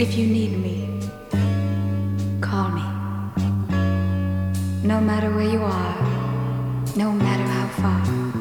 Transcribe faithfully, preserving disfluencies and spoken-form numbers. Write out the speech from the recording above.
If you need me, call me. No matter where you are, no matter how far.